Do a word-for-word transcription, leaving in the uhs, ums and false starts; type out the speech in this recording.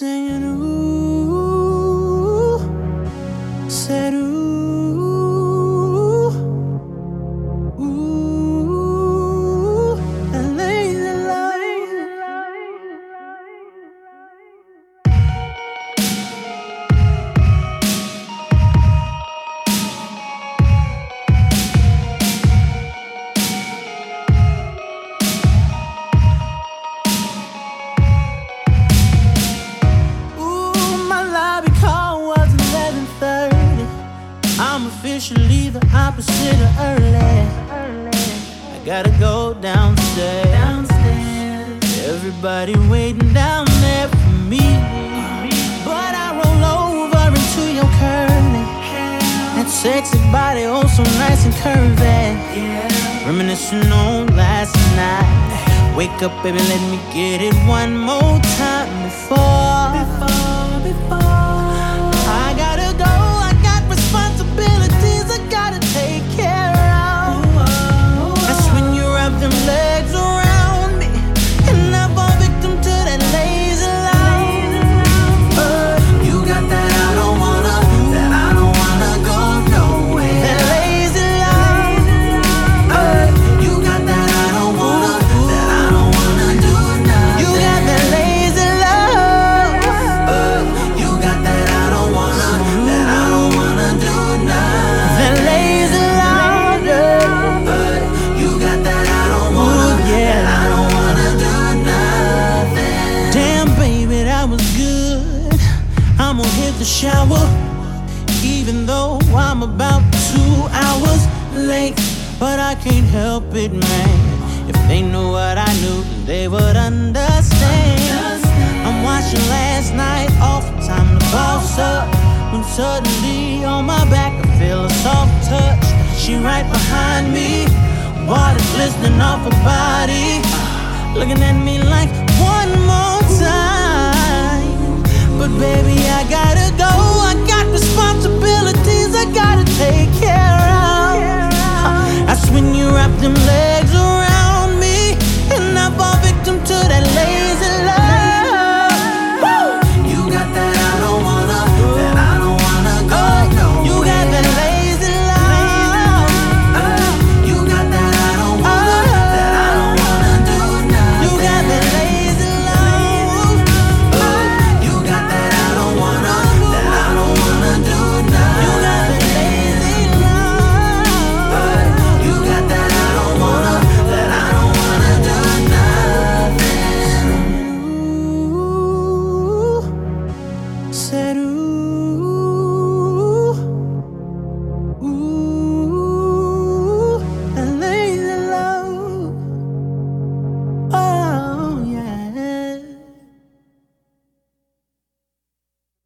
singing ooh, said ooh, ooh, that lazy love. I'm officially the opposite of early. I gotta go downstairs. downstairs. Everybody waiting down there for me. But I roll over into your curly. That sexy body, oh so nice and curvy. Reminiscing on last night. Wake up, baby, let me get it one more time before. Before, before. I gotta go. Responsibilities I gotta take care of. That's when you wrap them legs around me and I fall victim to that lazy love. Uh, you got that I don't wanna, that I don't wanna go nowhere. That lazy love. Uh, you got that I don't wanna, that I don't wanna do nothing. You got that lazy love. Uh, you got that I don't wanna, that I don't wanna do nothing. That lazy love, yeah. But you got that I don't wanna, ooh, yeah. That I don't wanna do nothing. Damn, baby, that was good. I'm gonna hit the shower, even though I'm about two hours late. But I can't help it, man. If they knew what I knew, then they would understand. I'm watching last night off, time to boss up. When suddenly on my back I feel a soft touch. She right behind me, water glistening off her body, looking at me like